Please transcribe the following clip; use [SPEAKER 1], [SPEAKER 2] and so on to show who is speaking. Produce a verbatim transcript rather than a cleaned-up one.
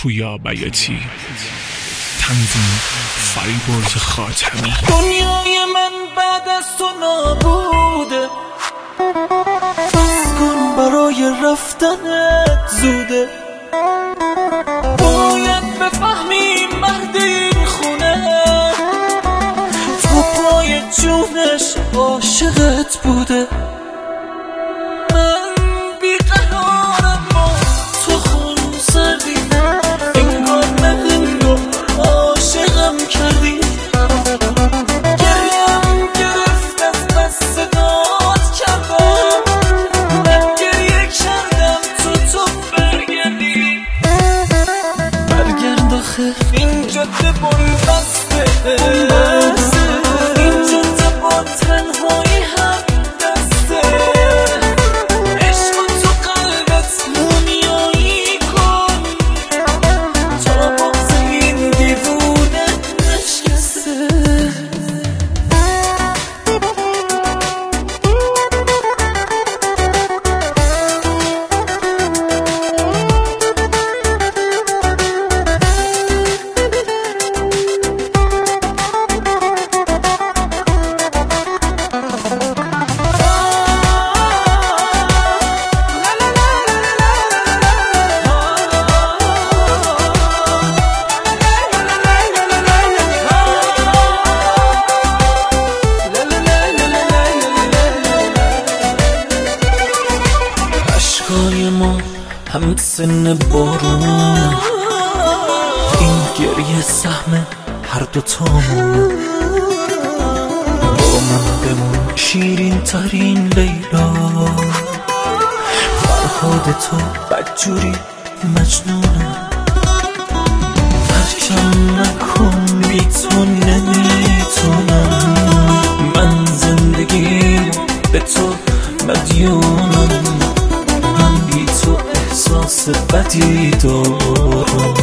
[SPEAKER 1] پویا بیاتی، تنظیم فریبرز خاتمی.
[SPEAKER 2] دنیای من بعد از تو نابوده، بس کن برای رفتنت زوده. باید بفهمی مرد این خونه تا پای جونش عاشقت بوده. من بیقرارم و تو خون سردی، انگار نه انگار عاشقم کردی. گریم گرفت از بس صدات کردم، من گریه کردم تو تو برگردی. برگرد آخه این جاده بنبسته، این جاده با تنهایی هم دسته. عشق تو قلبت مومیایی کن تا بغض این دیوونه نشکسته. اشکای ما هم سن بارون، این گریه سهم هر دوتامون. با من بمون شیرین ترین لیلا، فرهاد تو بدجوری مجنونم. ترکم نکن بی تو نمیتونم، من زندگی به تو مدیونم. من بی تو احساس بدی دارم.